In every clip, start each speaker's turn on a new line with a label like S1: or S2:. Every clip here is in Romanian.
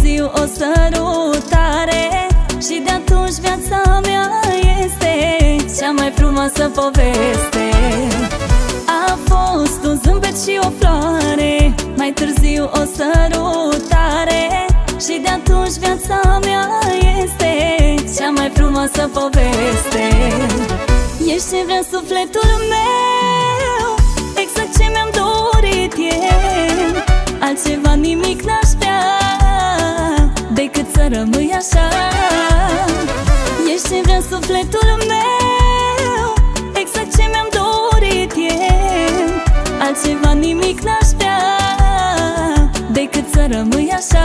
S1: târziu o sărutare și de atunci viața mea este cea mai frumoasă poveste. A fost un zâmbet și o floare, mai târziu o sărutare și de atunci viața mea este cea mai frumoasă poveste. Ești ce vrea sufletul meu, exact ce mi-am dorit eu. Altceva nimic n-aș vrea decât să rămâi așa. Ești ce vrea sufletul meu, exact ce mi-am dorit eu. Altceva nimic n-aș vrea decât să rămâi așa.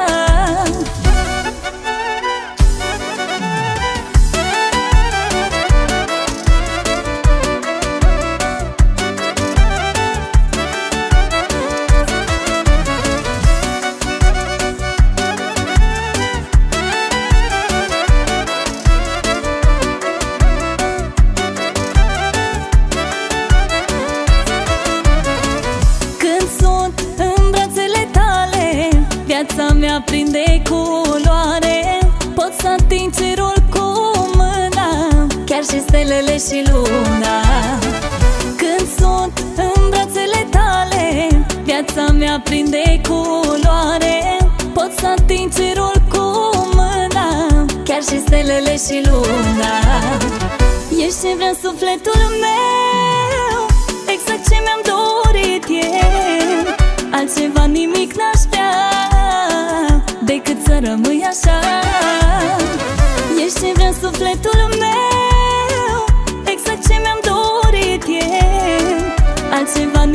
S1: Viața mea prinde culoare, pot să ating cerul cu mâna, chiar și stelele și luna. Când sunt în brațele tale, viața mea prinde culoare, pot să ating cerul cu mâna, chiar și stelele și luna. Ești ce vrea sufletul meu, exact ce mi-am dorit eu. Altceva nimic n-aș vrea decât să rămâi așa. Ești ce vrea sufletul meu, exact ce mi-am dorit eu. Altceva